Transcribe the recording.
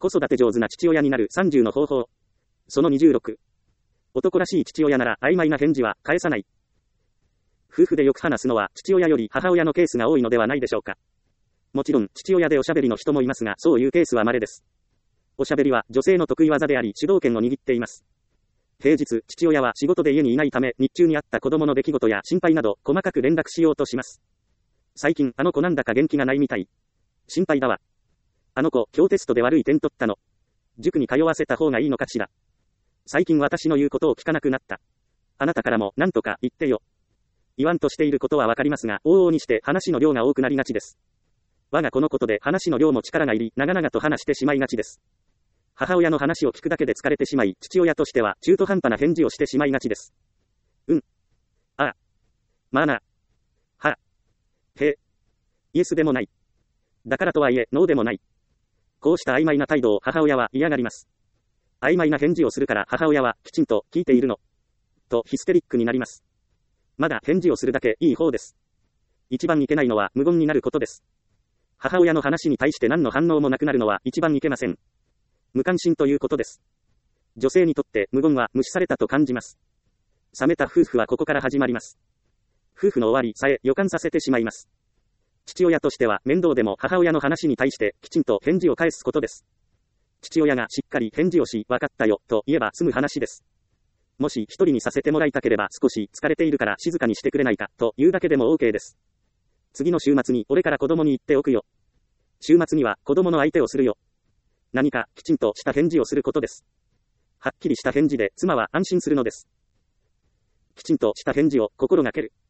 子育て上手な父親になる30の方法。その26。男らしい父親なら曖昧な返事は返さない。夫婦でよく話すのは父親より母親のケースが多いのではないでしょうか。もちろん父親でおしゃべりの人もいますが、そういうケースは稀です。おしゃべりは女性の得意技であり主導権を握っています。平日、父親は仕事で家にいないため、日中にあった子供の出来事や心配など細かく連絡しようとします。最近あの子なんだか元気がないみたい。心配だわ。あの子、今日テストで悪い点取ったの。塾に通わせた方がいいのかしら。最近私の言うことを聞かなくなった。あなたからも何とか言ってよ。言わんとしていることはわかりますが、往々にして話の量が多くなりがちです。我がこのことで話の量も力がいり、長々と話してしまいがちです。母親の話を聞くだけで疲れてしまい、父親としては中途半端な返事をしてしまいがちです。うん。ああ。まあな。は。へ。イエスでもない。だからとはいえ、ノーでもない。こうした曖昧な態度を母親は嫌がります。曖昧な返事をするから母親はきちんと聞いているの。とヒステリックになります。まだ返事をするだけいい方です。一番いけないのは無言になることです。母親の話に対して何の反応もなくなるのは一番いけません。無関心ということです。女性にとって無言は無視されたと感じます。冷めた夫婦はここから始まります。夫婦の終わりさえ予感させてしまいます。父親としては面倒でも母親の話に対してきちんと返事を返すことです。父親がしっかり返事をし、分かったよと言えば済む話です。もし一人にさせてもらいたければ少し疲れているから静かにしてくれないかというだけでも OK です。次の週末に俺から子供に言っておくよ。週末には子供の相手をするよ。何かきちんとした返事をすることです。はっきりした返事で妻は安心するのです。きちんとした返事を心がける。